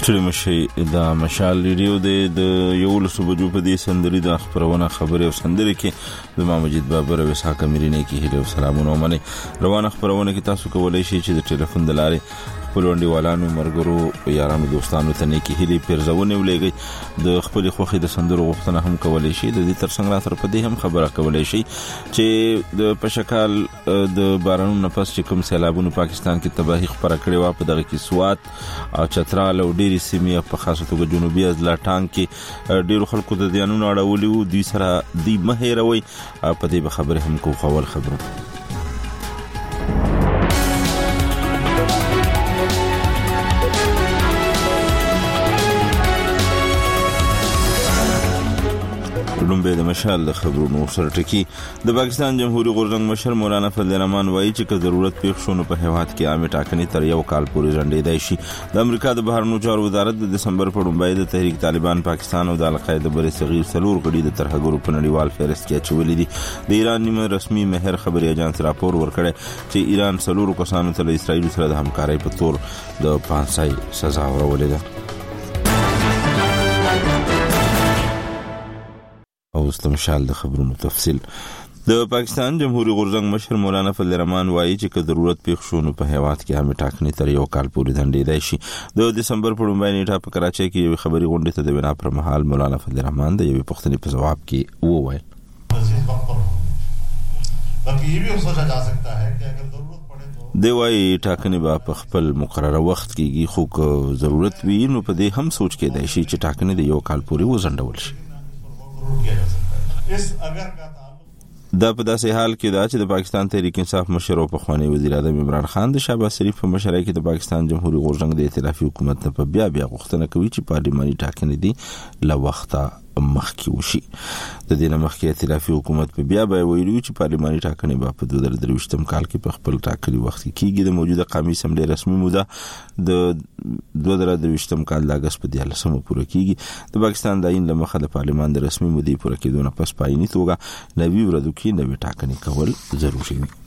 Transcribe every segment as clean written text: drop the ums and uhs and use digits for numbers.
ستړي مشي د مشال ریډیو د یو لسو بجو په دې سندري د خبرونه خبري او سندري کې د ماجد بابر او اسحاق امیرینه کې هیله او سلامونه ومني. روانه خبرونه کې تاسو کولای شئ چې د ټلیفون د لارې خپل وندیوالانو مرګرو یارانو دوستانو ته نیکی هیله پیرزونه ولېږي. د خپل خوخي د سندرو غوښتنه هم کولای شئ. د دې ترڅنګ را تر پدې هم خبره کولای شئ چې د پشکال د بارانونو نفس چې کوم سیلابونو پاکستان کې تباہی خبره کړې و په دغه کې سوات او چترال او ډېری سیمې په خاصه توګه جنوبي ازلاټان کې ډېرو خلکو د دیانونو اړولي وو. دوی سره دی مهیروي په دې خبره هم کو خول خبره. لومبه د مشال د خبرونو سره ټکی. د پاکستان جمهوریت غورځنګ مشر مولانا فضل الرحمن وایي چې که ضرورت پیښ شونه په هیواد کې عامه ټاکنې تر یو کال پورې ځنډېدای شي. د امریکا د بهرنیو چارو وزارت د دسمبر په لومړۍ د تحریک طالبان پاکستان او د القاعده بر صغیر سلور غړي د ترهګرو په نړیوال فهرست کې اچولې دي. د ایران نیمه رسمي مهر خبري اژانس راپور ورکړی چې ایران سلور کسانو ته له اسرائیل سره د همکارۍ په تور د 5 سزا ورولې ده. او استمشال د خبرونو تفصیل. د پاکستان جمهوریت غورځنګ مشر مولانا فضل الرحمن وایي چې که ضرورت پیښ شونه په هیواد کې عامه ټاکنې تر یو کال پورې ځنډېدای شي. د دسمبر په لومړۍ نیټه په کراچۍ کې یو خبري غونډه ته د بنا پر مهال مولانا فضل الرحمن د یوې پوښتنې په جواب کې وویل دی وايي ټاکنې به په خپل مقرره وخت کېږي، خو که ضرورت وي نو په دې هم سوچ کېدای شي چې ټاکنې د یو کال پورې وځنډول شي. دا په داسې حال کې دا چې د پاکستان تحریک انصاف مشر او پخوانی وزیر اعظم عمران خان د شهباز شریف په مشرۍ کې د پاکستان جمهوریت غورځنګ د ائتلافي حکومت نه په بیا غوښتنه کوي چې پارلماني ټاکنې دي له وخته مخکې وشي. د دې نه مخکې ائتلافي حکومت په بیا ویلي چې پارلماني ټاکنې به په 2023 کال کې په خپل ټاکلي وخت کې کېږي. د موجوده قومي اسمبلی رسمي موده د 2023 کال د اگست په 13 پوره کېږي. د پاکستان د آئین له مخه د پارلمان د رسمي مودې پوره کېدو نه پس په آئیني توګه نوي ورځو کې نوي ټاکنې کول ضروري وي.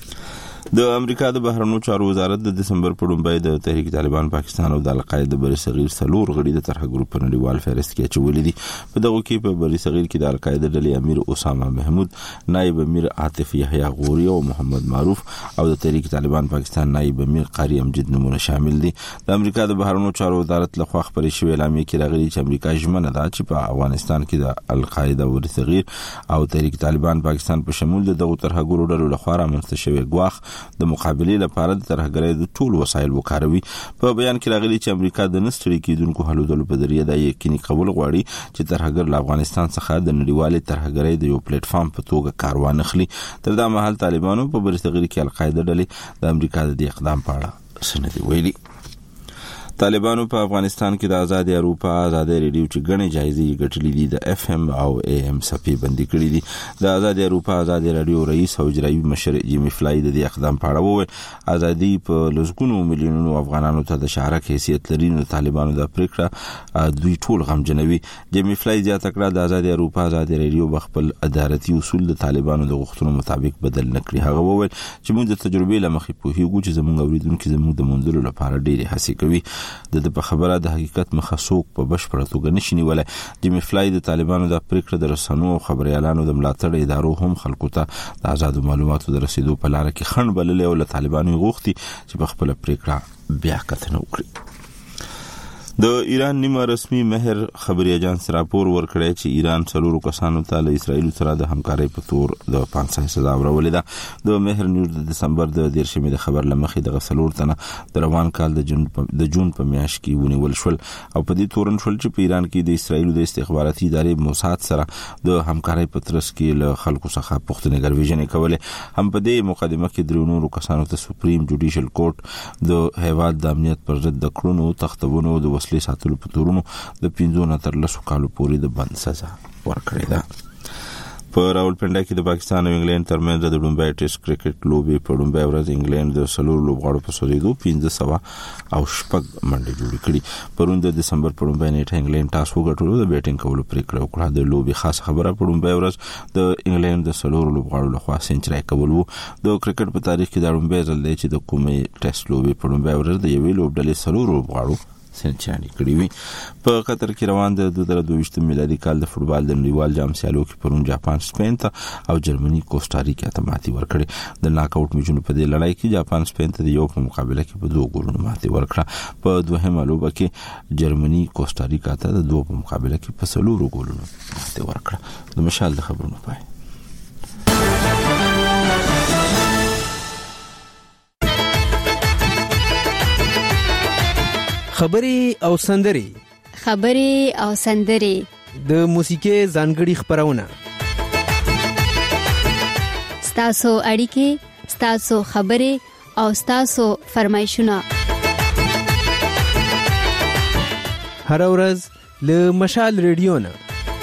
د امریکا د بهرنیو چارو وزارت د دسمبر په لومړۍ د تحریک طالبان پاکستان او د القاعده بر صغیر سلور غړي د ترهګرو په نړیوال فهرست کې اچولي دي. په دغه کې په بر صغیر کې د القاعده ډلې امیر اسامه محمود، نائب امیر عاطف یحیی غوري او محمد معروف او د تحریک طالبان پاکستان نائب امیر قاری امجد نمونه شامل دي. د امریکا د بهرنیو چارو وزارت لخوا خبرې شوې اعلامیه کې راغلي چې امریکا ژمنه ده چې په افغانستان کې د القاعده بر صغیر او تحریک طالبان پاکستان په شمول د دغه ترهګرو ډلو لخوا رامنځته شوی ګواښ د مقابله لپاره د ترهګرۍ د ټول وسایل وکاروي. په بیان کې راغلي چې امریکا د نستړي کېدونکو هلو دلو په ذریعه د یقیني کول غواړي چې ترهګر له افغانستان څخه د نړیوالې ترهګرۍ د یو پلیټ فارم په توګه کار وانخلي. تر دا مهال طالبانو په برصغیر کې القاعده ډلې د امریکا د دې اقدام په اړه څه نه دي ویلي. طالبانو په افغانستان کې د آزاد اروپا آزاد ریډیو چې غنې جایزې ګټلې دي د اف ام او ای ام صفحې بندي کړې دي. د آزاد اروپا آزاد ریډیو رئیس او اجرایي مشر جیمی فلای د دې اقدام په اړه وویل ازادي په لږونو میلیونونو افغانانو ته د شارک حیثیت لري. نو طالبانو د پریکړه دوی ټول غمجنوي. جیمی فلای زیاته کړه د آزاد اروپا آزاد ریډیو بخپل ادارتي اصول د طالبانو د غوښتنو مطابق بدل نکړي. هغه وویل چې موږ د تجربې لمخې پوهیږو چې زموږ اوریدونکو زموږ د منځلو لپاره ډېرې هڅې کوي. د په خبره د حقیقت مخه څوک په بشپړه توګه نشي نیولای. جیمی فلای د طالبانو د پریکړه د رسنیو او خبريالانو د ملاتړ ادارو هم خلکو ته د آزاد معلوماتو د رسیدو په لار کې خنډ بللې او له طالبانو غوښتي چې په خپل پریکړه بیا کتنه وکړي. د ایران نیمه رسمي مهر خبري اژانس راپور ورکړی چې ایران څلورو کسانو ته له اسرائیل سره د همکارۍ په تور د 5 سزا ورولې ده. د مهر نیوز د دسمبر د 13 د خبر لمخې د څلور تنه د روان کال د جون په میاشت کې ونیول شول او په دې تورن شول چې په ایران کې د اسرائیل د استخباراتي ادارې موساد سره د همکارۍ په ترڅ کې له خلکو څخه پوښتنې ګرویژنې کولې. هم په دې مقدمه کې درې نورو کسانو ته سپریم جوډیشل کورټ د هیواد د امنیت پر ضد د کړنو تختونو د ساتلو په تورونو د 15 تر 10 کالو پورې د بند سزا ورکړې ده. په راولپنډا کې د پاکستان او انګلند ترمنځ د لومړي ټیسټ کرکټ لوبي په لومړۍ ورځ انګلند د سلور لوبغاړو په سودېدو 1500 او شپږ منډې جوړې کړې. پرون د دسمبر په لومړۍ نیټه انګلند ټاس وګټلو د بیټینګ کولو پریکړه وکړه. د لوبي خاص خبره په لومړۍ ورځ د انګلند د سلور لوبغاړو لخوا سنچري کول وو. د کرکټ په تاریخ کې دا لومړی ځل دی چې د کومې ټیسټ لوبي په لومړۍ ورځ د یوې لوبډلې سلور لوبغاړو سنچرانی کړی وي. په قطر کې روان د 2022 میلادي کال د فوتبال د نړیوال جام سیالو کې پرون جاپان سپین ته او جرمني کوسټاریکا ته ماتې ورکړې. د ناک آوټ میچونو په دې لړۍ کې جاپان سپین ته د یو په مقابله کې په 2 ګولونو ماتې ورکړه. په دوهمه لوبه کې جرمني کوسټاریکا ته د 2 په مقابله کې په 4 ګولونو ماتې ورکړه. د مشال د خبرونو پای. خبري او سندري د موسیقي ځانګړي خبرونه ستاسو اړیکې ستاسو خبري او ستاسو فرمایشونه هر ورځ له مشال ریډیو نه.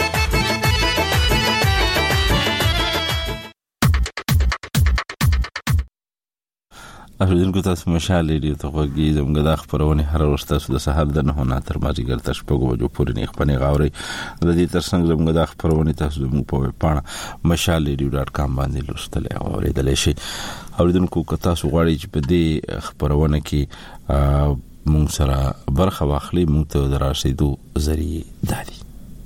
اوریدونکو تاسو مشال ریډیو ته غوږی زموږ د خبرونه هر ورځ تاسو د سهار د 9 نه تر مازیګر تر 6 بجو پورې نه خپنه غاوري. د دې ترڅنګ زموږ د خبرونه تاسو زموږ په پاڼه mashalradio.com باندې لوستل او اوریدل شي. اوریدونکو که تاسو غواړئ چې په دې خبرونه کې مونږ سره برخه واخلئ مونږ ته دراسېدو ذریعہ دادي.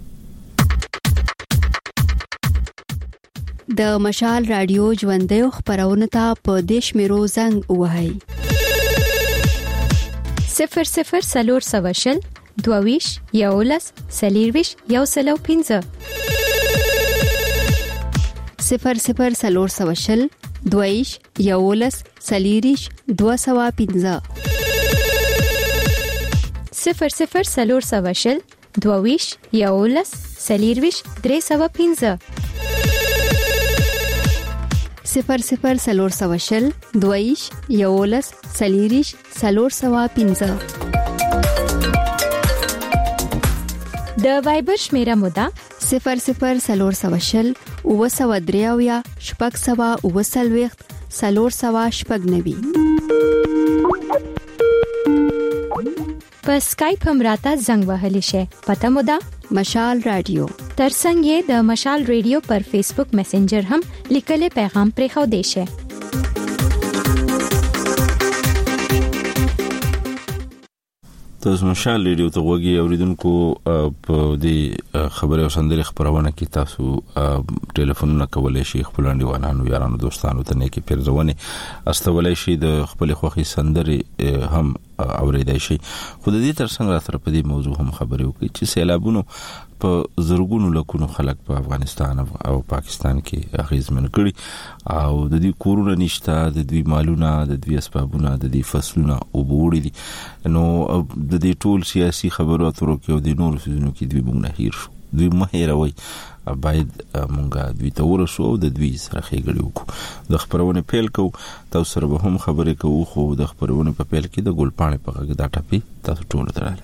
د مشال رادیو ژوندۍ خبرونه ته په دیش میرو زنګ وهاي 00 22 یولس سلیرویش یو سلو 15 00 22 یولس سلیریش 215 00 22 یولس سلیرویش 315 00 22 یولس سلیریش 315 د وایبر شمیره مودا 00 اوسودریاویا شپږ سوا اوسلويخت 490 په اسکایپ هم راته زنګ وهلی شي. پته مودا مشال رادیو. ترڅنګ د مشال ریډیو پر فیسبوک میسنجر هم لیکل پیغام پرې خو دی شي. تاسو مشال ریډیو ته غوږی اوریدونکو په دې خبره او سندره خبرونه کې تاسو ټلیفونونه کولای شئ خپل انډیوالانو یارانو دوستانو ته نه کې پیرځونه استولای شئ د خپل خوخي سندره هم اوریدای شئ. خو د دې ترڅنګ را سره په دې موضوع هم خبرې وکړي چې سیلابونو په زرګونو لکونو خلک په افغانستان او پاکستان کې اغیزمن کړي او د دې کورونه نشته د دوی مالونه د دوی اسبابونه د دې فصلونه او بوړي دي. نو د دې ټول سیاسي خبرو اترو کې او د نورو سيزونو کې دوی مونږ نه هیر شو دوی مهیروي باید مونږه دوی ته ورسو او د دوی سره خېګړي وکړو. د خبرونه پیل کو تاسو سره به هم خبرې کوو خو د خبرونه په پیل کې د ګلپانې په غږ دا ټپي تاسو ټول دراله.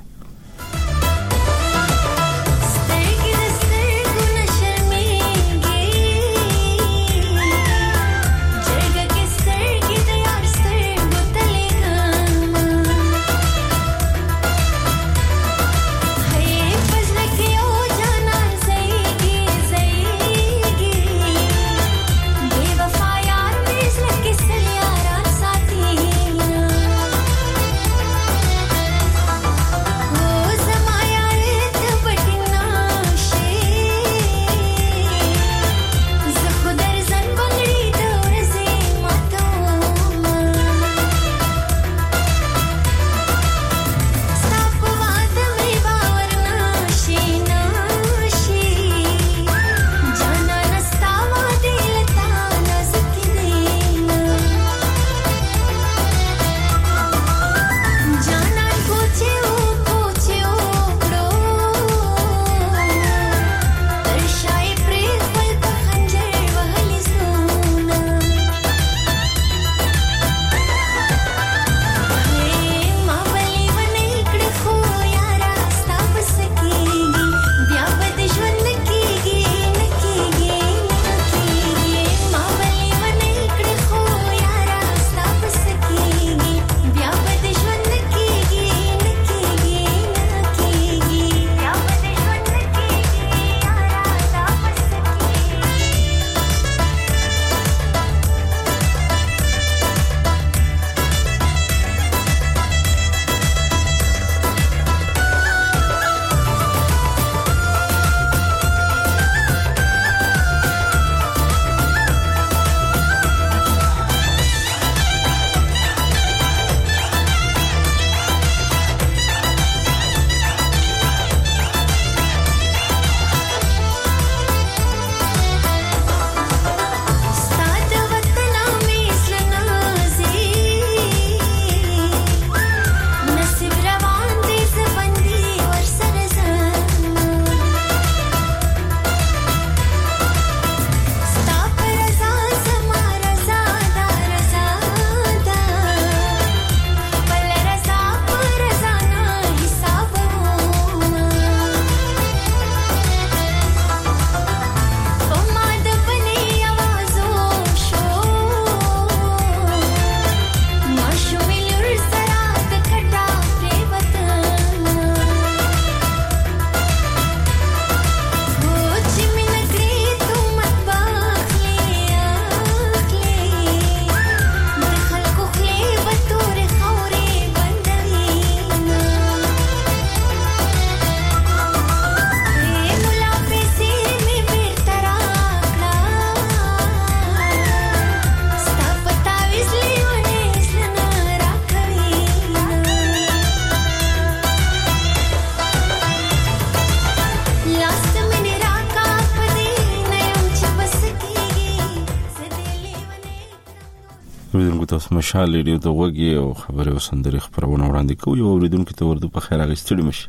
اوریدونکو تاسو مشال ریډیو ته وګورئ او خبرې وسندري خبرونه وړاندې کوي او اوریدونکو ته ورته په خیر اغستړي مشي.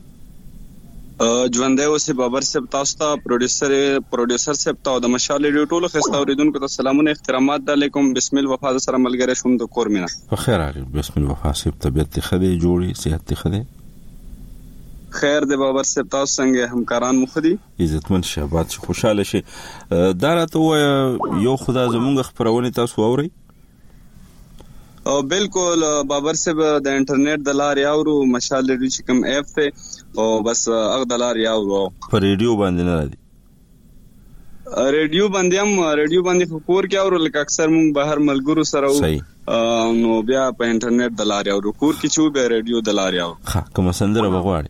ژوندې اوسې بابر صاحب تاسو ته پروډوسر صاحب ته د مشال ریډیو ټولو خسته اوریدونکو ته سلامونه احترامات علیکم. بسم الله وفا سره ملګری شوم د کور مینا په خیر اغه. بسم الله وفا صاحب طبيعت خدي جوړي صحت خدي خیر دی بابر صاحب تاسو څنګه همکاران مخدي عزتمن شهبات خوشاله شي. دا راته یو خدا زمونږ خبرونه تاسو اوري او بالکل بابر صاحب د انټرنیټ د لارې اورو مشال ریډیو چې کوم اپ ته او بس هغه د لارې اورو په ریډیو باندې نه راځي. ریډیو باندې خبر کې اورو لکه اکثر مونږ بهر ملګرو سره نو بیا په انټرنیټ د لارې اورو کور کې چې به ریډیو د لارې اورو. ها کوم سندره بغواړي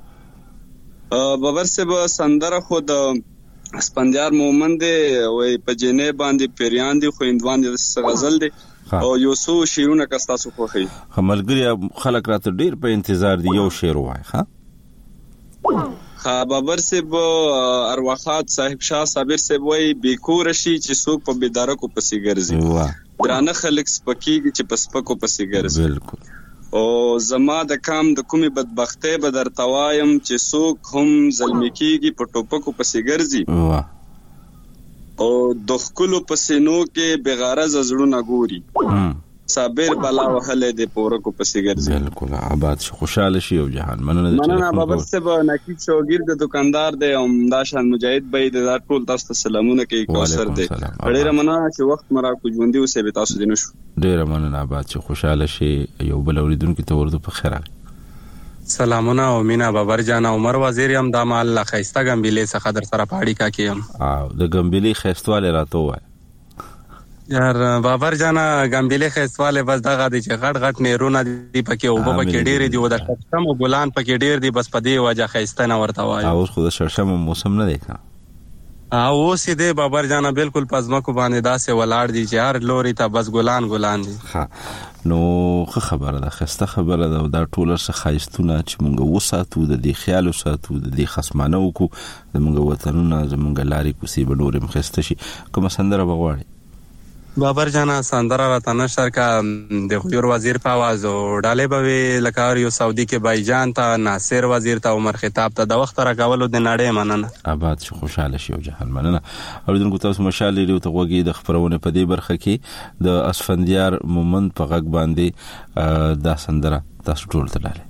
بابر صاحب سندره خود سپندیار مومند وي په جنې باندې پیریان دي خويندوان دي غزل دي او یو څو شیرونه کستاسو خوخي خملګری خلک راته ډیر په انتظار دي یو شعر وای. ها بابر صاحب ارواحات صاحب شاه صابر صاحب وای بیکور شي چې څوک په بيدارکو پسې ګرځي درانه خلک سپکیږي چې پسپکو پسې ګرځي. بالکل او زما د کام د کومي بدبختۍ بدر توایم چې څوک هم ظلمکیږي په ټوپکو پسې ګرځي او د خلکو پسینو کې بغرض زړونه ګوري صابر بلا وهله د پورکو پسې ګرځي. بالکل آباد شي خوشاله شي او جهان مننه بابا صاحب نقیب شوګیر د دکاندار دی او داشان مجاهد بې د ټول تاسو ته سلامونه کوي کوثر دی ډېر مننه چې وخت مرا کو ژوندې اوسې به تاسو دینو شو. ډېر مننه آباد شي خوشاله شي یو بل اوریدونکو ته ورته په خیر. سلامونه او مینا بابر جان عمر وزیر یم د مال خیسته ګمبلې څخه در سره پاړی کا کیم او د ګمبلې خیستواله راته وای یار بابر جان ګمبلې خیستواله بس دغه دي چې غټ نهرونه دي پکې او پکې ډېر دي او د شرشم او ګلان پکې ډېر دي بس په دې وجه خیسته نه ورته وای. او خو د شرشم موسم نه دی کا او سیده بابر جان بالکل پزماکو باندې داسې ولاړ دي چې هر لوري ته بس ګلان دي. ها نو خبره ده خسته خبره ده دا ټول څه خایستونه چې مونږ وساتو د دې خیال وساتو د دې خصمانه وکړو زمونږ وطنونه زمونږ لارې کوسي بلورې مخسته شي. کوم سندره بغواړي بابر جانا سندره راته نشر کا د غیر وزیر په आवाज او ډاله به لکار یو سعودي کې بایجان ته ناصر وزیر ته عمر خطاب ته د وخت راکولو د نړۍ مننه آباد شي خوشاله شي او جهان مننه. اوریدونکو تاسو مشال لري ته وګورئ د خبرونه په دې برخه کې د اسفندیار مومند په غږ باندې دا سندره تاسو ټول ته لاله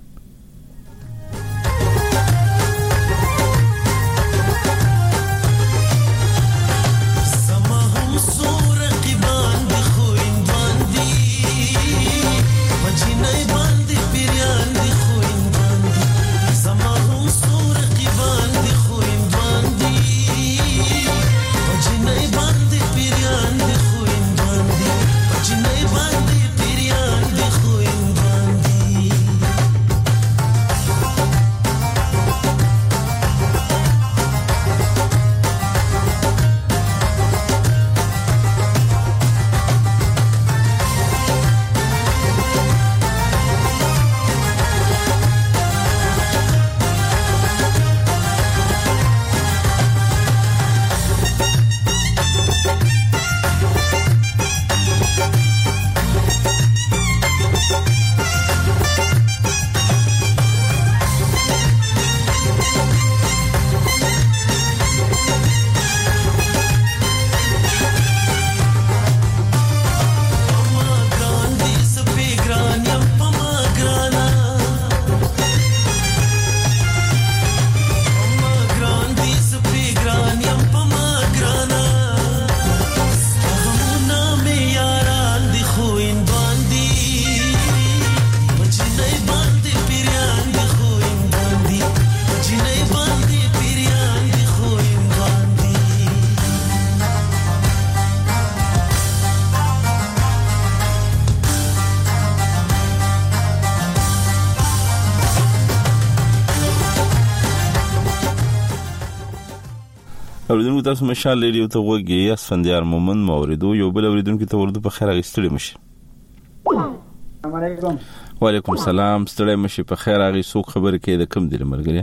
اوریدونکو تاسو مشال ریډیو ته وګورئ اسفندیار مومند موریدو یو بل اوریدونکو ته ورته په خیر اغستړي مشي. السلام علیکم. وعلیکم السلام ستړي مشي په خیر اغي څوک خبر کې د کم دی مرګري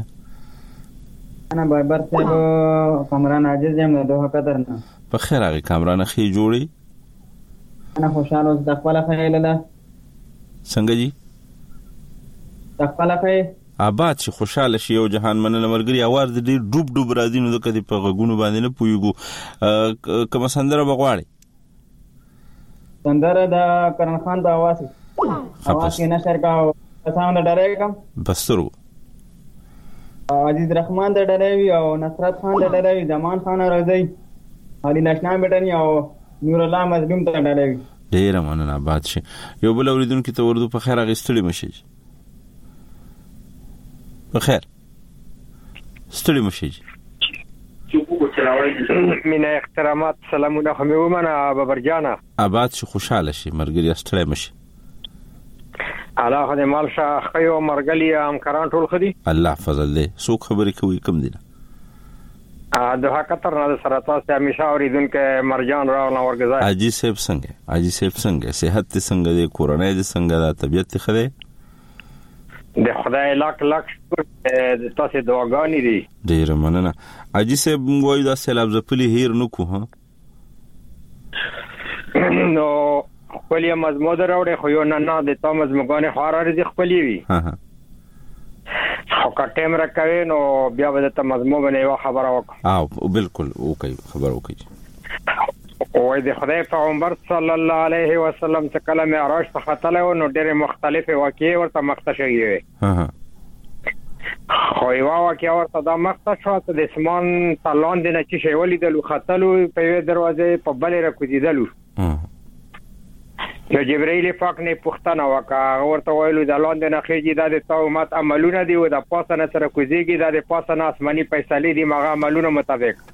انا بابر صاحب کامران عاجز یم د دوه قدر نه په خیر اغي کامران خي جوړي انا خوشاله اوس د خپل خیال له څنګه جی د خپل خیال آباد شي خوشاله شي او جهان مننه مرګري اواز د ډېر ډوب ډوب راځي نو د کدي په غوګونو باندې نه پويګو کوم سندره بغواړي سندره د کرن خان د اواز کې نشر کا ساوند ډره کم بسترو عزیز رحمان د ډلوي او نصرت خان د ډلوي زمان خان رضی علي نشنا بټنی او نور الله مظلوم ته ډلوي ډیر مننه آباد شي یو بل اوریدونکو ته ورته په خیر غستړي مشي په خیر ستړي مشي مینه احترامات سلامونه خو مې ومنه بابرجانه آباد شي خوشاله شي مرګري ستړي مشي الله خدای مال شاه خيو مرګلي همکاران ټول خدي الله فضل دې سو خبرې کوي کم دي د حقیقت نه سره تاسو همیشه اوریدونکو مرجان راو نو ورګزای اجي سیب څنګه صحت څنګه دې کورونه دې څنګه د طبيعت خده د خدای لاک د تاسو دعاګانې دي ډیر مننه اجي سیب وایي دا سیلاب زپلی هیر نو کو ها نو خپل یې مزمو دراوړې خو یو نه د تا مزموګانې خورا دي خپل وي خو کټم راکوي نو بیا به ته مزمو باندې یو خبره وکړه بالکل اوکي خبر وکړي او د خدای پیغمبر صلی الله علیه وسلم چې کله معراج ته ختله نو ډېر مختلفه واقعي ورته مخته شوی خو یو واقعي ورته د مخته شو ته د اسمان تلان د نچ شی ولیدل ختلو په دروازه په بلې راکوزیدلو نو جبرائیل پاک نه پښتنه وکړه ورته ویلو د لاندې نه خېږي د تومات عملونه دي او د پاسه نه سره کوزيږي د پاسه نه آسماني فیصله دي مغه عملونه مطابق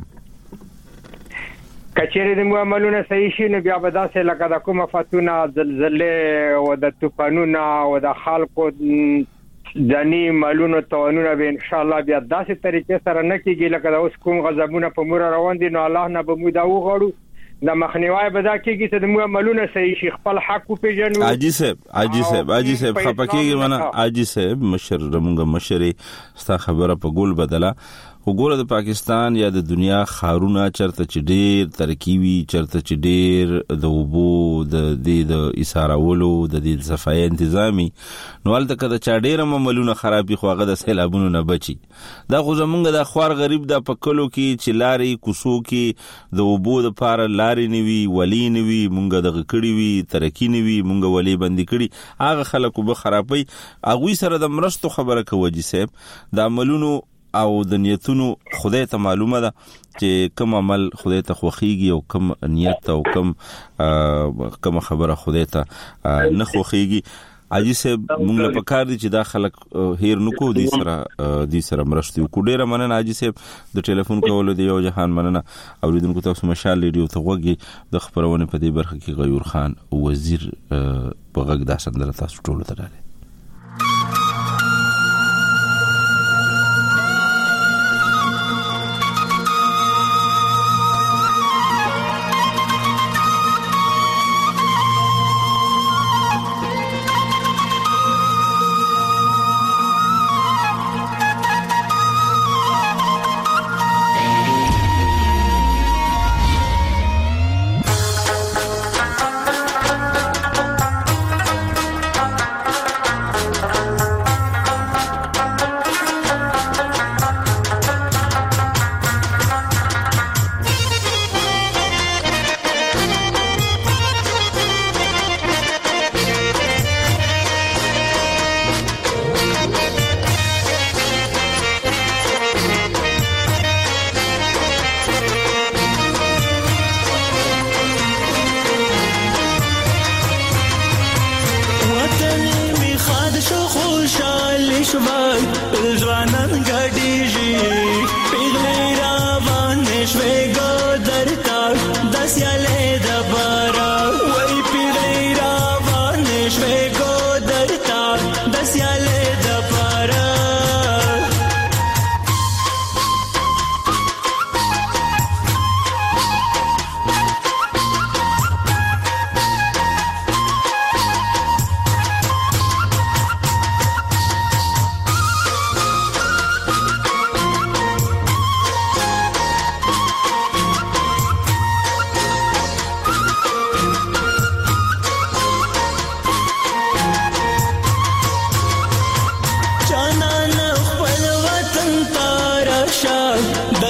کچېره د عملونه صحیح شي نو بیا به داسې لکه د کومه فتونه زلزلې او د طوفانونو او د خلکو ځنی مالونو توانونه به ان شاء الله بیا داسې طریقې سره نه کیږي لکه د اوس کوم غضبونه په مور روان دي نو الله نه به مو دا وغړو د مخنیوي به دا کیږي چې د عملونه صحیح شي خپل حق په پیژنو اجي صاحب خپکیږي منه اجي صاحب مشر رمغه مشري ستا خبره په ګول بدله وګوره د پاکستان یا د دنیا خارونه چرته چې ډېر ترکیبي چرته چې ډېر د وبو د اسارولو د دې صفای انتظامی نو ولته کده چا ډېر عملونه خرابي خو هغه د سیلابونو نه بچي دا خو زمونږ د خوار غریب د پکلو کې چې لاري کوسو کې د وبو د پاره لاري نیوي ولی نیوي مونږ د غکړی وی ترکی نیوي مونږ ولی بندي کړي هغه خلکو به خرابي اغوي سره د مرستو خبره کوي صاحب د عملونو او د نیتونو خدای ته معلومه ده چې کوم عمل خدای ته خوخيږي او کوم نیت او کوم خبره خدای ته نه خوخيږي اجي صاحب موږ له پکار دي چې دا خلک هیر نکو دي سره مرستي کو ډیره مننه اجي صاحب د ټلیفون کولو دی یو جهان مننه اوریدونکو تاسو مشال ریډیو ته وګورئ د خبرونه په دې برخه کې غیور خان وزیر په غږ دا سندره تاسو ټول ته راځي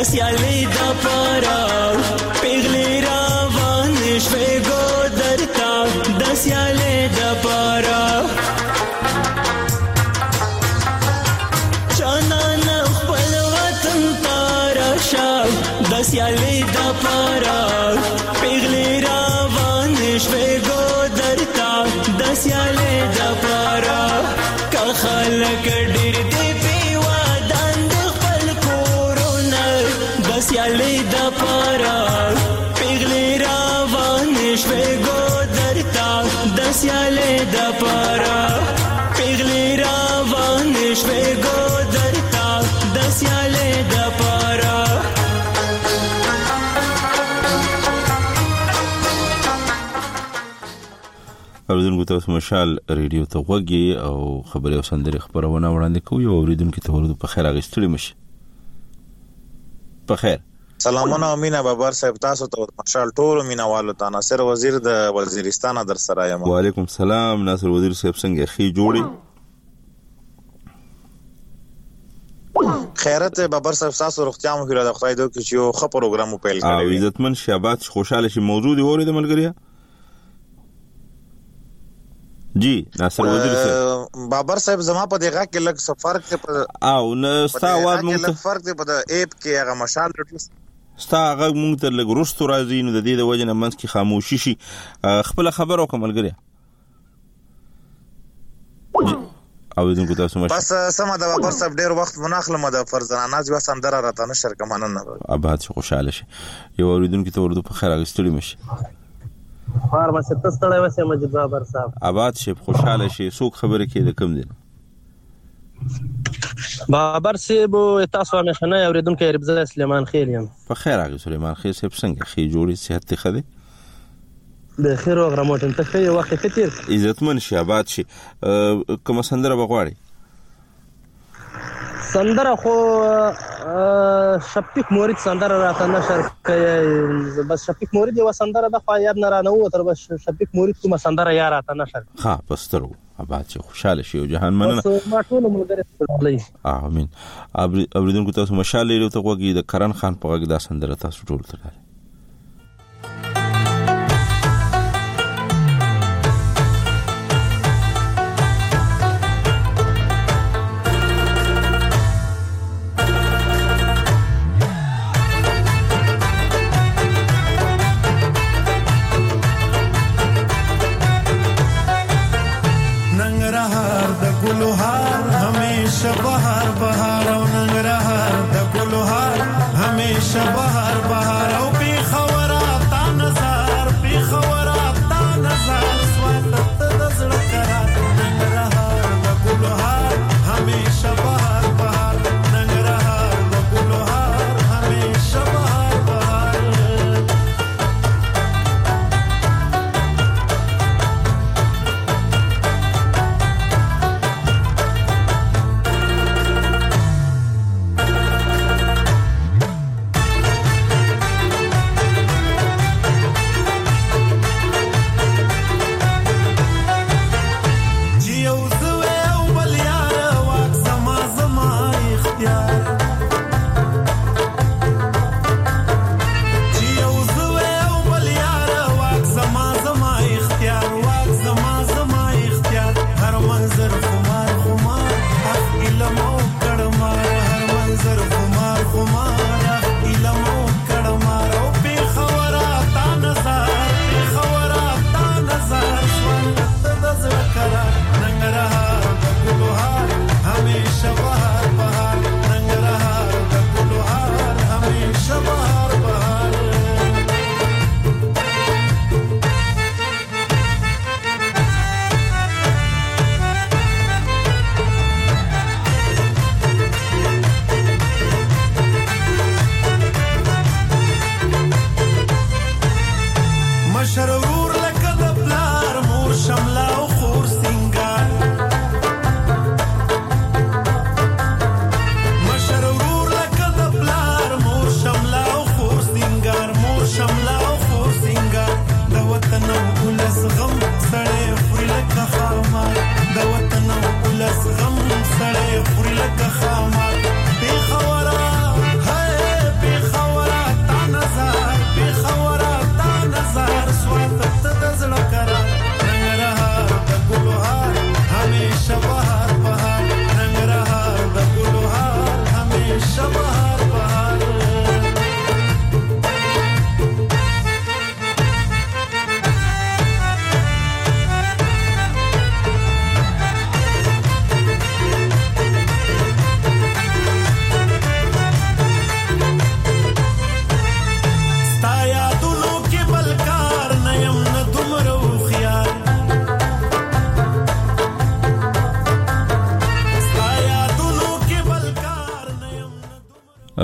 دسیالې د پاره پیغلې روان شوې ګودر تا دسیالې د پاره چانان خپل وطن پاره شاه دسیالې د پاره پیغلې روان شوې ګودر تا دسیالې د پاره که خلک ډېر دی دسیالې د پاره پیغلې روان شوې ګودر تا دسیالې د پاره پیغلې روان شوې ګودر تا دسیالې د پاره اوریدونکو تاسو مشال ریډیو ته غوږی او خبري او سندري خبرونه وړاندې کوي او اوریدونکو ته ورته په خیر اغستړي مشي بخیر سلامونه امینه بابر صاحب تاسو ته مشال ټول مینوالو ته ناصر وزیر د وزیرستان در سره یم وعلیکم سلام ناصر وزیر صاحب څنګه خي جوړي خیرت بابر صاحب تاسو روغتیا مو هیله د خدای دوی چې یو ښه پروګرام پیل کړی او عزتمن شابات خوشاله شي موضوع دی اورید ملګریا جی ناصر وزیر صاحب بابر صاحب زما په دغه کې لږ فرق دی او نو ستا आवाज مونږ ته فرق دی په اپ کې هغه مشال ستا هغه مونږ ته لږ رستو راځي نو د دې د وجه نه منځ کې خاموشي شي خپل خبرو کوملګری او دغه تاسو مشه بس سم دا بابر صاحب ډیر وخت مناخله د فرزانه ځو سندره راته نشر کمنه نه اباد خوشاله شي یو اوریدونکو ته ورته په خیر اغستړي مشي فارمسي تستړی وسه مجید بابر صاحب آباد شي خوشاله شي څوک خبره کوي د کم دي بابر صاحب تاسو همیشه نه اوریدونکو ربزه سلیمان خیل یم په خیر هغه سلیمان خیل صاحب څنګه خي جوړي صحت ته خدي د خیر او غرموت ته خي وخت کتیر عزتمن شي آباد شي کوم سندره بغواړي سندره خو شفیق مورید سندره راته نشر کوي بس شفیق مورید یو سندره د خو یاد نه رانه و تر بس شفیق مورید کوم سندره یا راته نشر ها پسترو آباد شي خوشاله شي او جهان مننه ما ټول ملګری امين اوریدونکو تاسو مشال لري ته کوګي د کرن خان په غږ دا سندره تاسو ټول تر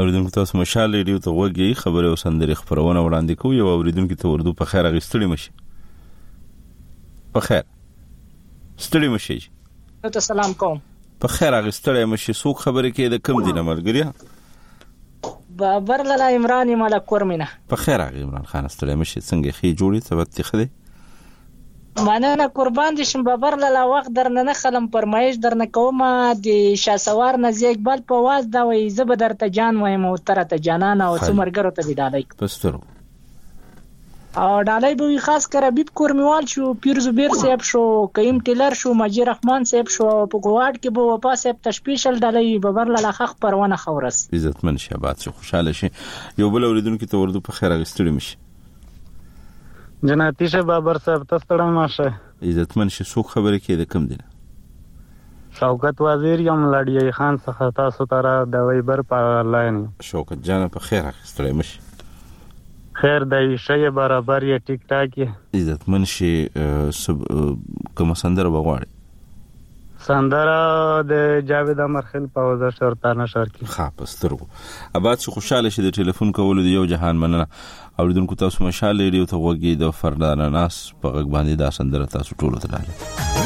اوریدونکو تاسو مشال ریډیو ته وګورئ خبره او سندري خبرونه وړاندې کوو یو اوریدونکو ته اردو په خیر غستړي مشي په خیر ستړي مشي ته سلام کوم په خیر غستړي مشي څوک خبره کې د کم دینه ملګریا بابر لاله عمران مالک کورمنه په خیر عمران خان ستړي مشي څنګه خي جوړي ثبت خدي مننه قربان دي شم بابر لاله وخت درنه نه خلم پرمایش درنه کوم د شاسوار نزی اقبال په واز دا وي زب درته جان وایم او تر ته جانانه او څومرګرو ته ډالای پسترو او ډالای به خاص کر حبیب کورمیوال شو پیر زبیر صاحب شو قیم ټیلر شو ماجی رحمان صاحب شو په ګواډ کې به وپا صاحب تشپیشل ډالای بابر لاله خخ پروانه خورس عزتمن شهبات شو خوشاله شي یو بل اوریدونکو ته ورته په خیر غستړي مشي جناتی شه بابر صاحب تاسو ته ماشه عزتمن شي څوک خبره کې د کم دینه شوکت وزیر یم لړی خان څخه تاسو ته د ویبر په لاین شوکت جان په خیر غستړي مشي خیر دای شی برابر یې ټیک ټاک عزتمن شي کوم سندره وغواړي سندره د جاوید امرخیل په وزر شرطانه شهر کې ها پسترو اباد شو خوشاله شي د ټلیفون کولو د یو جهان مننه اوریدونکو تاسو مشال ریډیو ته وګورئ د فردانه ناس په غږ باندې دا سندره تاسو ټولو ته لاله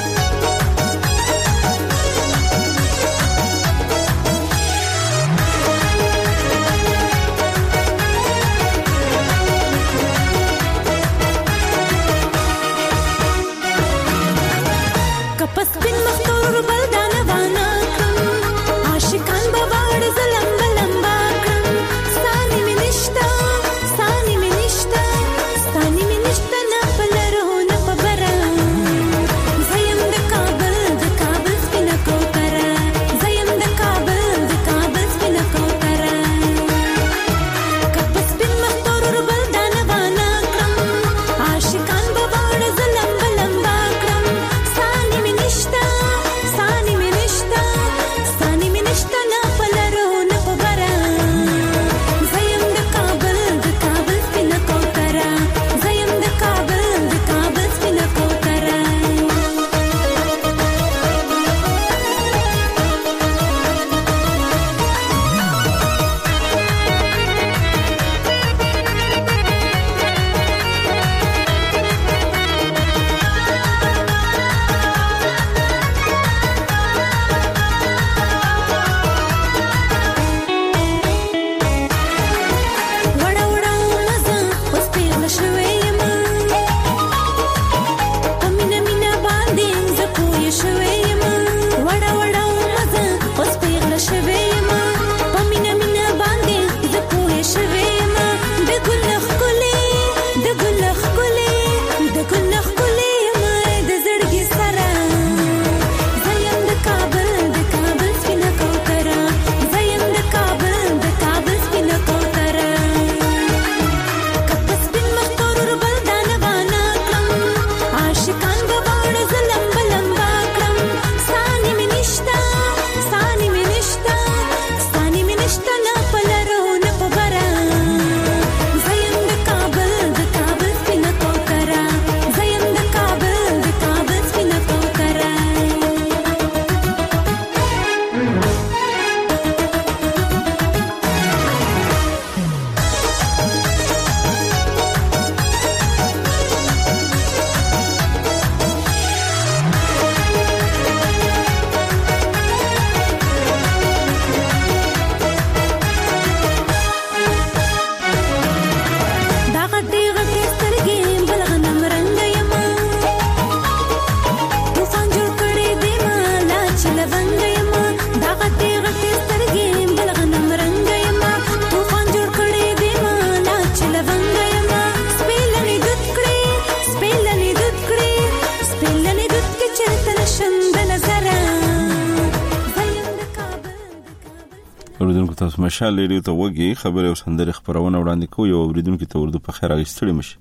تاسو مشال ریډیو ته وګورئ خبره او سندره خبرونه وړاندې کوو یو اوریدونکو ته ورته په خیر غستړي مشي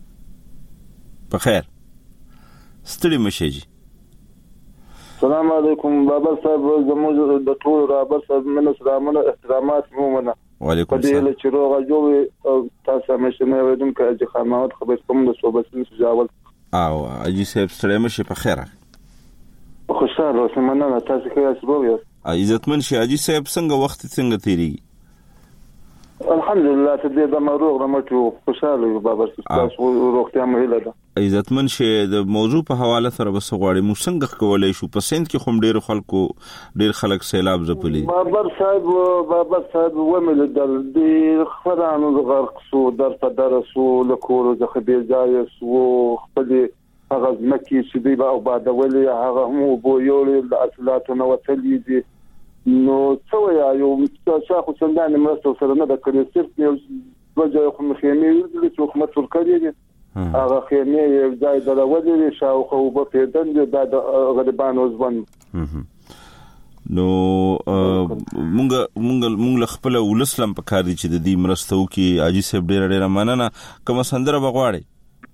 په خیر ستړي مشي جی السلام علیکم بابا صاحب زموږ د ټول رابر صاحب من سلامونه احترامات مومنه وعلیکم السلام په دې چې روغ جوړ تاسو مشه مې ودم چې خامات خبر کوم د صوبې سجاول او اجي صاحب ستړي مشي په خیر خوشاله اوسم مننه تاسو کې اسبوع یو عزتمن شي اجي صاحب څنګه وخت څنګه تیریږي الحمدلله ته دې د مروغ رمټو خوشاله یو بابا تاسو روغتیا مهله ده. عزتمن شه د موضوع په حواله سره بس غواړي موږ څنګه کولای شو په سند کې خم ډیر خلک سیلاب زپلی. بابا صاحب ومل د خبرانو غرق سو در په درسو لکورو د خبيل جای سو خپل هغه مکی چې دی او بعد ولي هغه مو بو یو د اصلاتو نو وتلی دي نو څو یو شاخو څنګه مرسته سره نه د کړی صرف یو وجه خو مخېمه ویل چې حکومت ورکړي دي هغه خېمه یو ځای درولې شاوخه او په پیدن د غریبانو ځوان نو مونږ خپل ولسلم په کار دي چې د دې مرستو کې اجي سب ډېر مننه کوم سندره بغواړي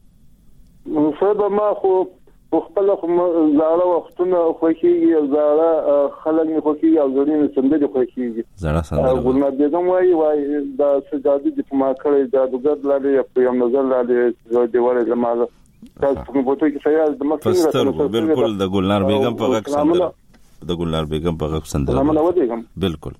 سبا ما خو خپل زړه وختونه خوکیږي زړه خلک نه خوکیږي او ځینې سندري خوکیږي زړه سندره ګورنر بیگم وای دا سجادي د ما کړی جادوګر لاله په یم نظر لاله دیواله زماله تاسو په بوتو کې سیاز د مخکې بالکل د ګلنار بیگم په غږ سندره د ګلنار بیگم په غږ سندره بالکل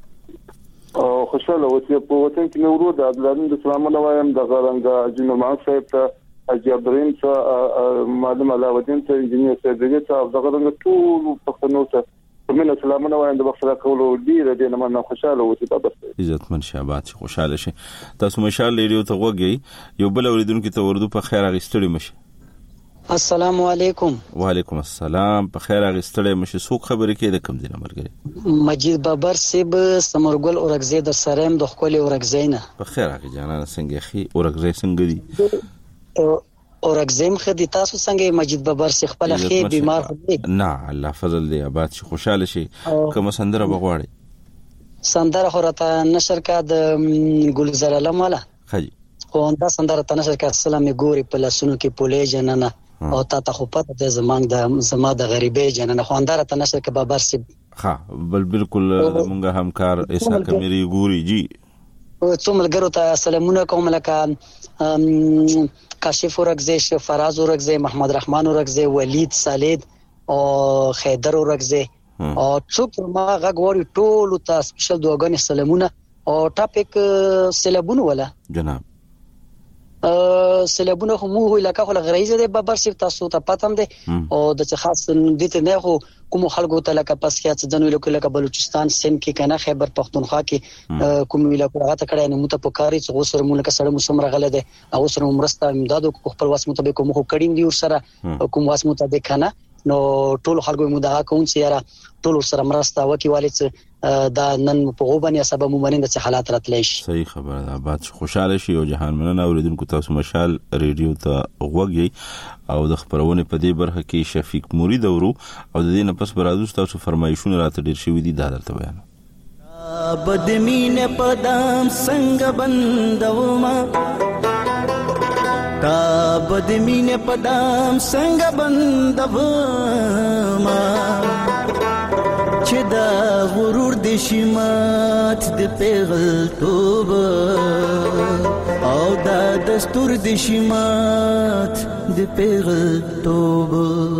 خوشاله اوسې په وطن کې نورو د عدالت د سلامونه وایم د غرنګ جنرال ماک صاحب ته اجابرین ته معلم علاوالدین ته انجنیر سیدګي ته او دغه رنګ ټول پښتنو ته من سلامونه وایم د بخښه کولو ډیر دې نه من خوشاله اوسې تاسو عزتمن شابات خوشاله شي تاسو مشال ریډیو ته وګورئ یو بل اوریدونکو ته وردو په خیر اغستړي مشه السلام علیکم. وعلیکم السلام په خیر اغستړي مشه څوک خبرې کې د کم دینه مرګري مجید بابر سیب سمرګل اورګزی د سریم د خپل اورګزینه په خیر اغه جانانه څنګه خي اورګزی څنګه دي اورګزیم خدي تاسو څنګه مجید بابر سی خپل خي بیمار دی نه الله فضل دی آباد شي خوشاله شي کوم سندره بغواړي سندره خورته نشر کا د ګلزار علم والا خجي او دا سندره ته نشر کا سلام ګوري په لاسونو کې پولې جننه او تا خو پته د زما د غریبې جننه خو اندره ته نشر کا بابر سی ها بالکل مونږه همکار اسحاق مری ګوري جی څو ملګرو ته سلامونه کوم لکه کاشف اورګزی فراز اورګزی محمد رحمان اورګزی ولید سالید او خیدر اورګزی او څوک ما غوړي ټول ته سپیشل دوغان سلامونه او ټاپک سلامونه ولا جناب سلامونه مو لکه خو غریزه د بابر سیف تاسو ته پاتم دي او د خاص دته نه خو کوم خلکو ته لکه پس کې څه جنو لکه بلوچستان سند کې کنه خیبر پختونخوا کې کوم ویلا هغه ته کړه نو ته پکاري چې غوسر مولکه سره مسمره غله ده او سره مرسته امدادو خپل واس مطابق کوم کړین دي ور سره کوم واس مطابق کنه نو ټول خلکو مدعا کوم چې یاره ټول سره مرسته وکي والد دا نن په غوبنه سبب مومنین د حالات راتلی شي صحیح خبره ده بعد خوشاله شي او جهان مننه اوریدونکو تاسو مشال ریډیو ته وګورئ او د خبرونه په دې برخه کې شفیق مرید ورو او د دې نه پس برادر تاسو فرمایشونه راته ډیر شوی دي دا درته بیان بدمینه پدام څنګه بندوما تا بدمینه پدام څنګه بندوما چې دا غرور د شمات د پیغل توب او دا دستور د شمات د پیغل توب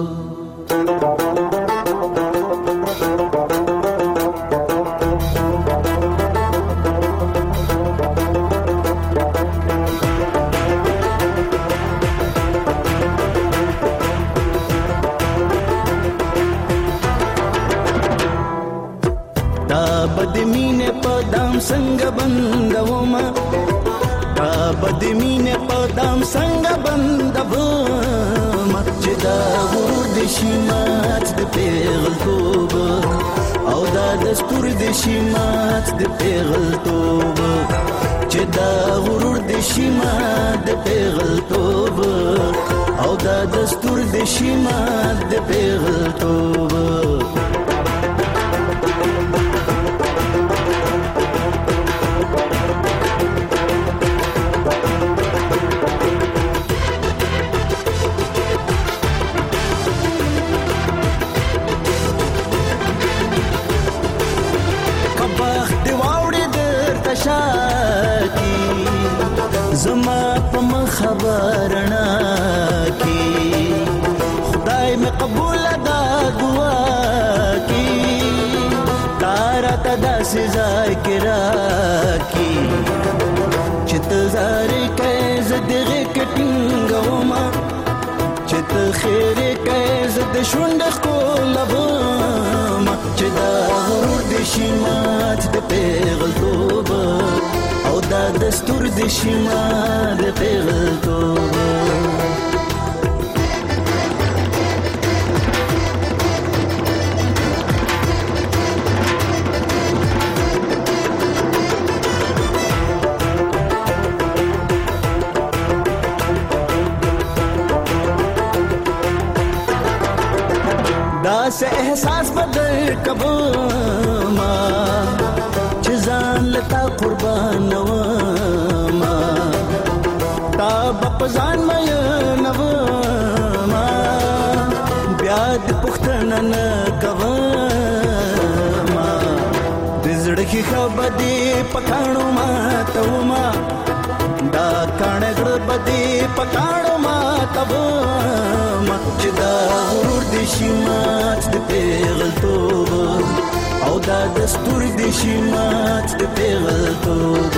بدمینه پدام څنګه بندوما تا بدمینه پدام څنګه بندوما چې دا غرور د شمات د پیغل توب او دا دستور د شمات د پیغل توب چې دا غرور د شمات د پیغل توب او دا دستور د شمات د پیغل توب زما په خبرنا کی خدای می قبول دا دعا کی تارا تدا سزا کرا کی شونډ ښکلوم چې دا غرور د شمات د پیغلتوب او دا دستور د شمات د پیغلتوب داسې احساس بدل کبما چې ځان لتا قربان وما تا په ځان مې نوما بیا د پښتنه نه کوما د زړه کې خبرې پکانو ما توما دا کانګړ بدې پکانو ما توما چې دا غرور د شمات د پیغلتوب او دا دستور د شمات د پیغلتوب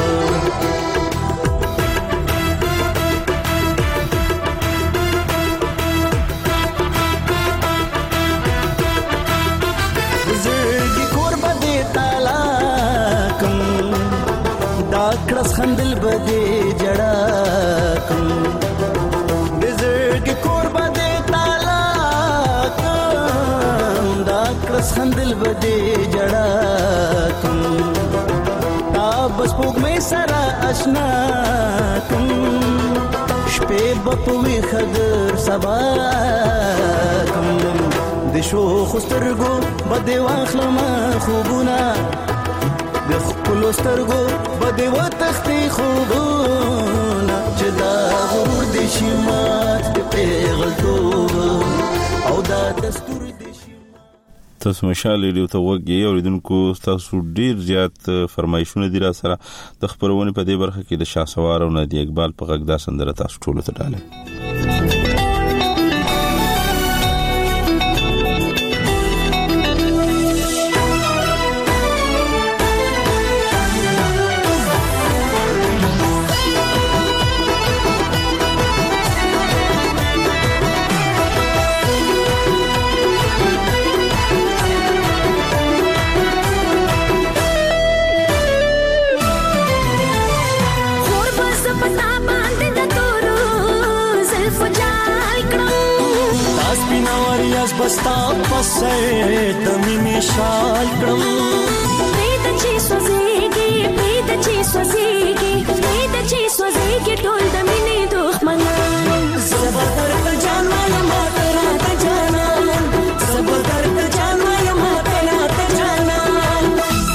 زړګي کور بدې تالا کوم دا کړس خندل بدې جړا کوم زړګي کور بدې خندل بده جڑا کوم تا بس پوګ مې سره آشنا کوم شپې بپوي خدر سبا کوم د شو خسترګو بده واخلم خوبونه د خپل سترګو بده و تختي خوبونه چې دا غرور د شمات د پیغلتوب او دا دستور تاسو مشال ریډیو ته وګورئ اوریدونکو تاسو ډیر زیات فرمایشونه دي را سره د خبرونه په دې برخه کې د شاسوار او نادي اقبال په غږ دا سندره تاسو ټول ته ډاله بستا پسې د مینې شال کړم پرېد چې سوځيږي ټول د مینې دښمنان زبردر ته جان وایم ترا ته جانان زبردر ته جان وایم ترا ته جانان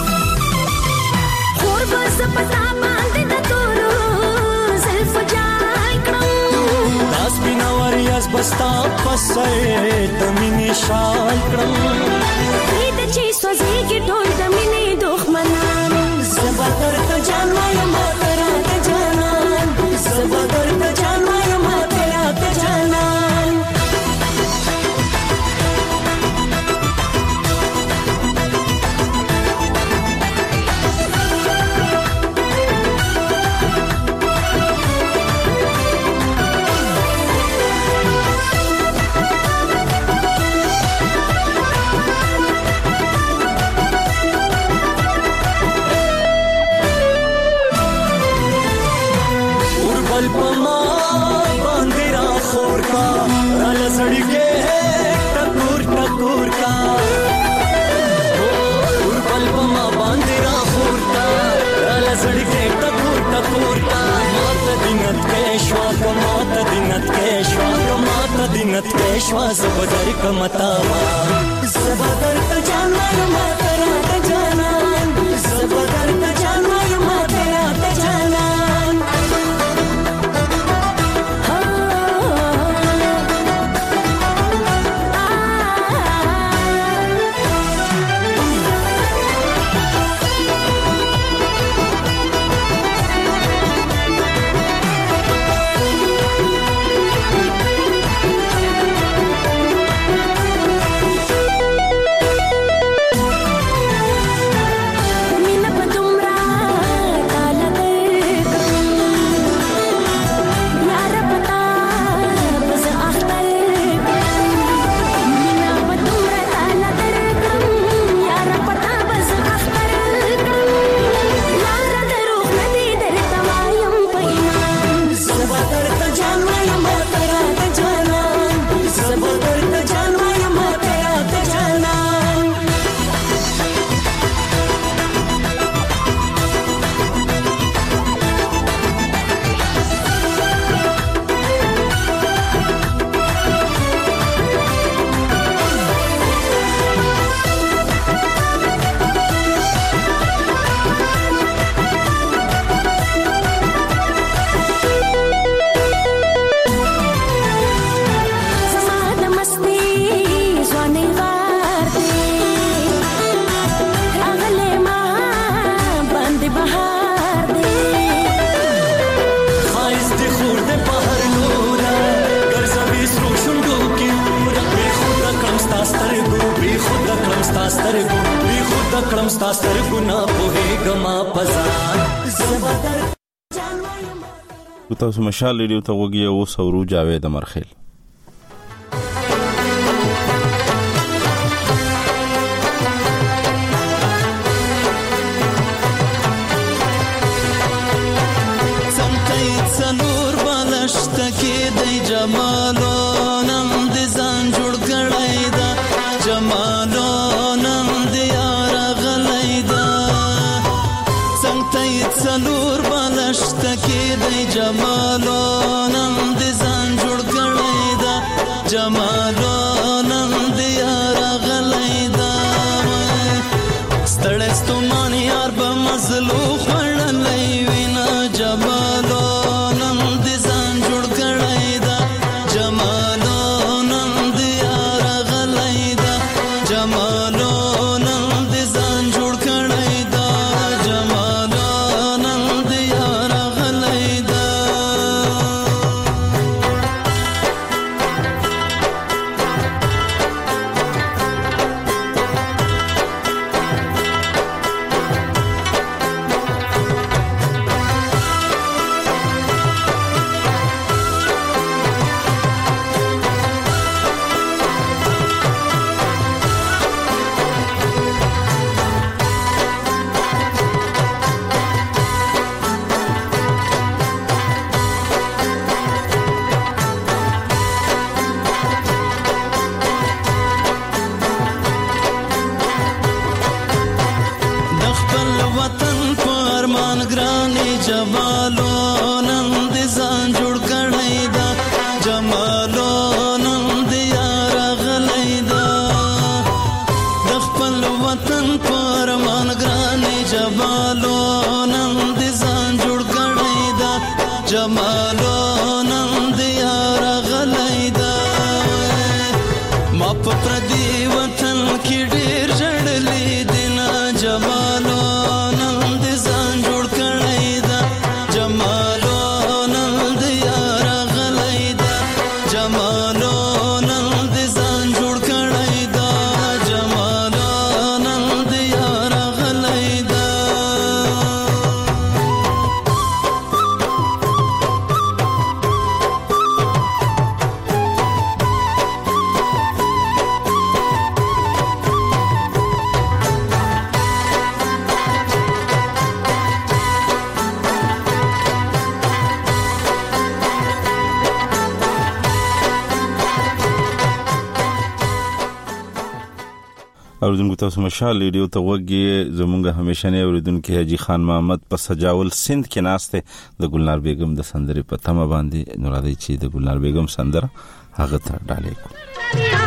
خور بس پتا باندې د تورو زلف جال کړم داس بناوریاس بستا پسې د مینې شال کړم پرېد چې سوځيږي ټول د مینې دښمنان زبردر ته جان وایم ترا ته جانان زبردر ته جان وایم ترا ته جانان दिनत के श्वास बदर कमतावा सबदर त जानवर मातरा त जानन सबदर त जानवर मातरा त जानन ستاسر ګنا په ګما پزان زبدر تاسو مشال ریډیو ته وګورئ او سورو جاوید امرخیل جمالو نم د ځان جوړ کړای دا جمالو نم د یار غلای دا څنګه ته څلور بالشت کې د جمالو نم د ځان جوړ کړای دا جمالو نم د یار غلای دا ستړې ستومان یار به مزلو خړلې وینا جمالو نم د ځان جوړ کړای دا جمالو نم د یار غلای دا جمالو نم د ځان جوړ کړای دا جمالو نم د یار غلای دا جمالو نم د ځان جوړ کړای دا جمالو نم د یار غلای دا د خپل وطن پر مان ګرانې جمالو نم د ځان جوړ کړای دا جمالو نم د یار غلای دا ما په پردي وطن کې ډېر جړلې دینا جمالو نم د ځان جوړ کړای دا جمالو نم د یار غلای دا جمالو نم د ځان جوړ کړای دا جمالو نم د یار غلای دا اوریدونکو تاسو مشال ریډیو ته وګورئ زمونږ همیشنی اوریدونکو حاجی خان محمد په سجاول سند کې ناشته د ګلنار بیگم د سندرې په تمه باندې نورادي چې د ګلنار بیگم سندره هغه ته ډالې کو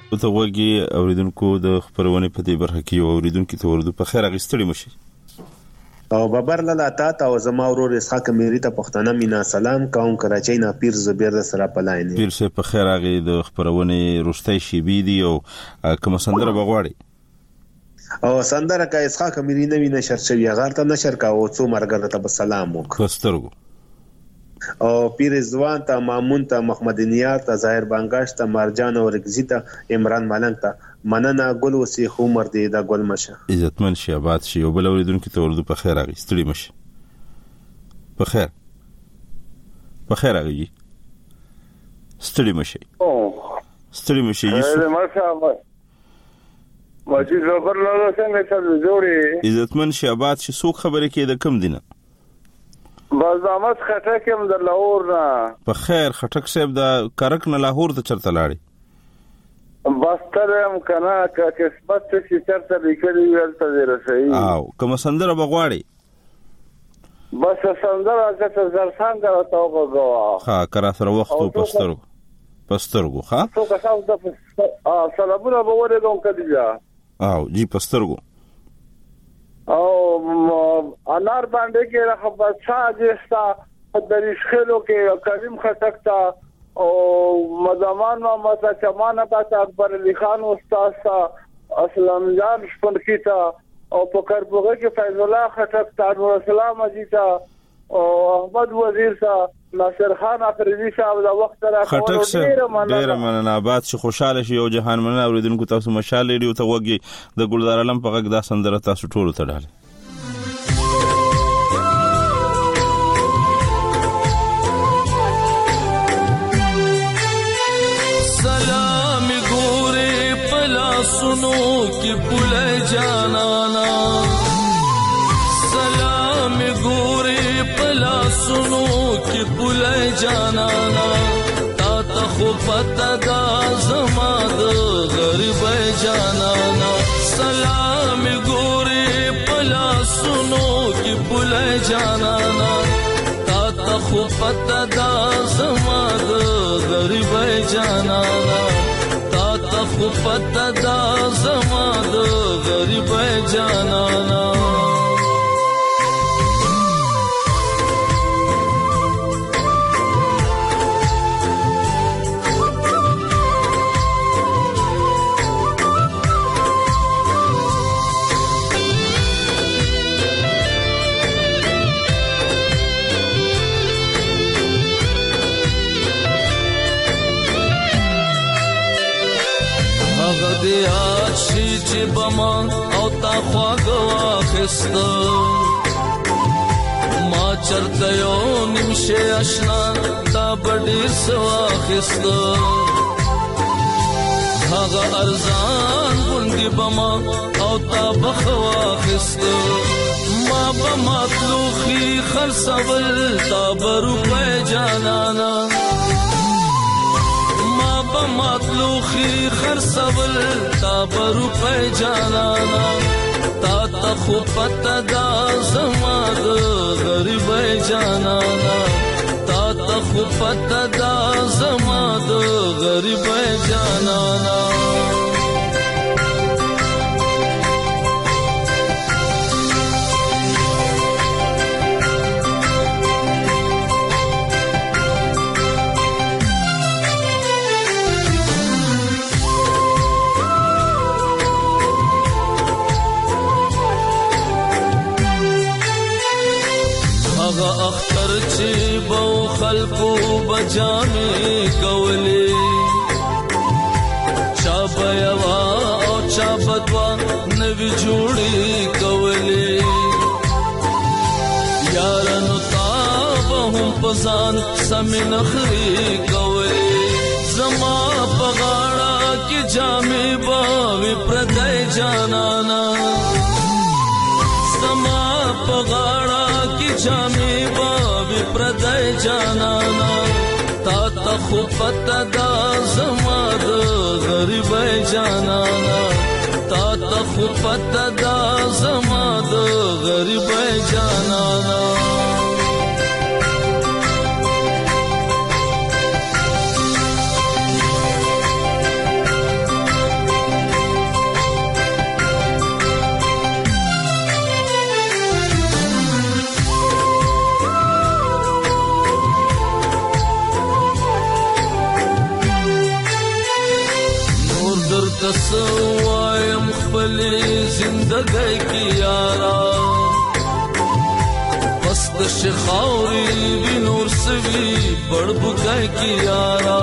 ته وګي اوریدونکو د خبرونه په دې برخه کې اوریدونکو ته ورده په خیر اغستړي مشي او ببر لاله تا او زما ورور اسحاق میری ته پښتنه مینا سلام کوم کراچۍ نه پیر زبیر سره پلاینه پیر سه په خیر اغه د خبرونه رښتای شي بي دي او کوم سندره بغواړي او سندره کا اسحاق میری نه ویني نشر شوی غار ته نشر کا او څو مرګ ته سلام وکړو او پیر ځوان ته مامون ته محمد نیار ته ظاهر بانګاش ته مرجان او رگزی ته عمران ملنګ ته مننه ګل وسی عمر دې دا ګل مشه عزتمن شي آباد شي او بل اوریدونکو ته ورده په خیر اغه ستړي مشه په خیر اغه ستړي مشه یسو ماشاءالله واجی زبر لاله څنګه چې جوړي عزتمن شي آباد شي څوک خبره کې د کم دینه بازامت خټک هم د لاهور نه په خیر خټک صاحب دا کرک نه لاهور ته چرته لاړی بستر هم کنه که قسمت چې چرته لیکلی ولته دی رسېږي او کوم سندره بغواړي بس سندره چې زرسان دا توګه ها کرا سره وخت او پسترګو ها څو کسان د سلامونه به ورغون کدی بیا او جی پسترګو او انار باندې کې راخه بچا د رښخلو کې کریم خټک تا او مزمان محمد چمان عباس اکبر علی خان استاد تا اسلام جان شپنکی تا او په کربوغه کې فیض الله خټک تا نور اسلام اجي تا او احمد وزیر تا ناصر خان افریدی صاحب دا وخت را خټک ډیر مننه آباد شي خوشاله شي او جهان مننه اوریدونکو تاسو مشال لري او ته وګي د ګلدار علم په غږ دا سندره تاسو ټول ته ډاله سلام ګورې پلا سنو کی بوله جانانا سلام ګورې پلا سنو کی بوله جانانا تا ته خو پته دا زما د غریب جانانا سلام ګورې پلا سنو کی بوله جانانا تا ته خو پته دا زما د غریب جانانا تا ته خو پته دا زما د غریب جانانا دیاد شي چې بما او تا خواږه واخسته ما چرته یو نیمشه آشنا دا بډیر سواخسته هغه ارزان غوندي بما او تا بخواخسته ما بمطلوخي خرڅول تا بروپه جانانا مطلوخي خرڅول تا بروپه جانانا تا ته خو پته دا زما د غریب جانانا تا ته خو پته دا زما د غریب جانانا اختر چې بو خلقو بجامې کولې چا بيوا او چا بدوا نوي جوړي کولې یارانو تاب هم پزان سمن خري کولې زما پغاړه کې جامې باوي پردای جانانا زما پغاړه کې جامې باوي پردای جانانا تا ته خو پته دا زما د غریب جانانا تا ته خو پته دا زما د غریب جانانا بګای کی یارا پست شخاوری وی نور سوی بڑ بګای کی یارا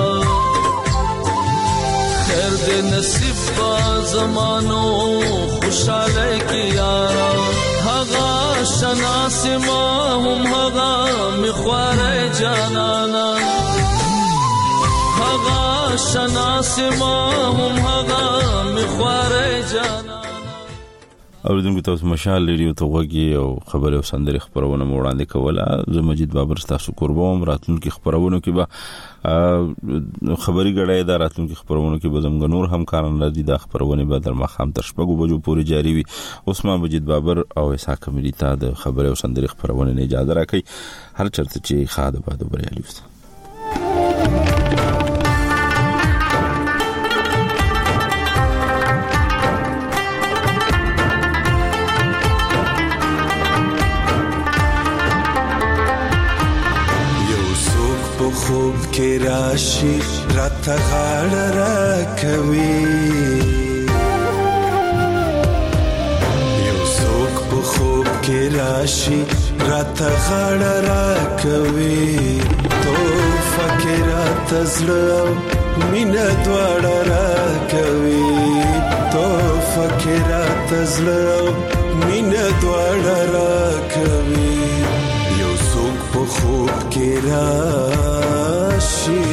خیر دې نصیب با زمانو خوشاله کی یارا هغه شناس ما هم هغه مخواره جانانا هغه شناس ما هم هغه مخواره جانانا. اوریدونکو تاسو مشال ریډیو ته وګورئ او خبري او سندري خبرونه وړاندې کوله. زه مجید بابر تاسو قربوم. راتلونکي خبرونه کې به خبري غړای دا راتلونکي خبرونه کې به زموږ نور همکاران لدی دا خبرونه به در مخام تر شپږو بجو پورې جاری وي. عثمان مجید بابر او اسحاق ملي ته د خبري او سندري خبرونه نه اجازه راکړي. هر چرته چې خاده باد بریالي وي. خوب کې راشي راته غاړه راکوي یو څوک په خوب کې راشي راته غاړه راکوي تو فکر راته زړه مینه دواړه راکوي تو فکر راته زړه مینه دواړه راکوي په خوب کې راشي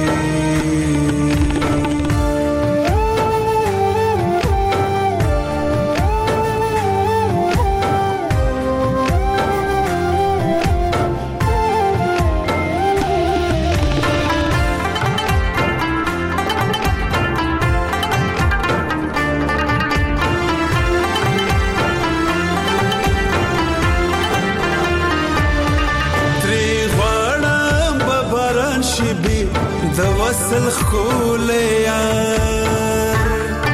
وصل خول یار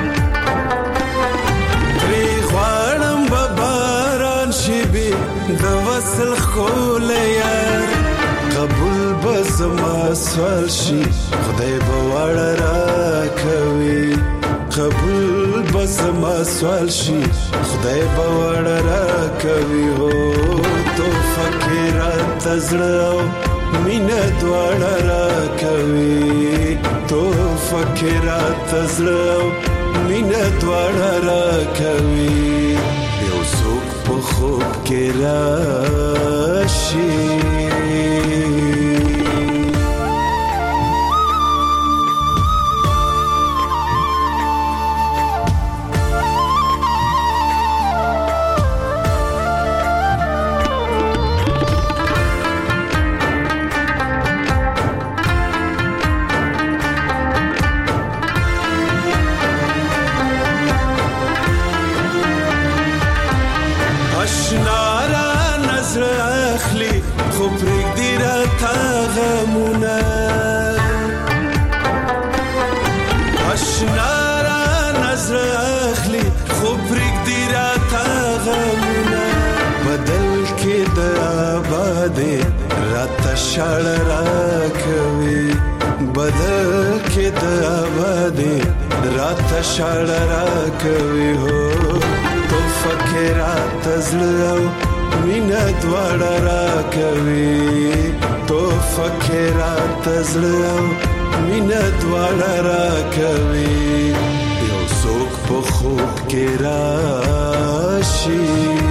تری خوانم بباران شبی د وصل خول یار قبول بزما سوال شي خدای بوړ را کوي قبول بزما سوال شي خدای بوړ را کوي هو تو فکر تزړو مینه دواړه راکوي تو فکر تزړو مینه دواړه راکوي یو څوک په خوب کې راشي شړ راکوي بدل کې د آبادي رات شړ راکوي هو تو فکر تزړو مینه دواړه راکوي تو فکر تزړو مینه دواړه راکوي یو څوک په خوب کې راشي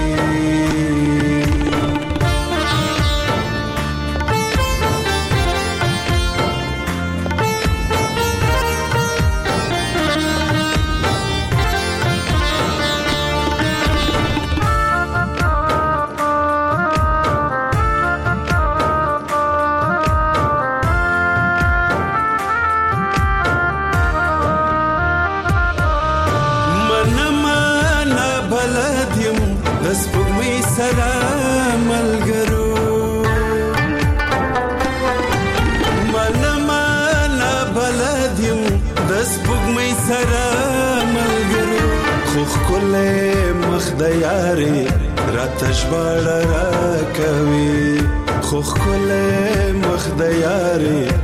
یاري راتش باړه راکوي خو خله مخ د یاري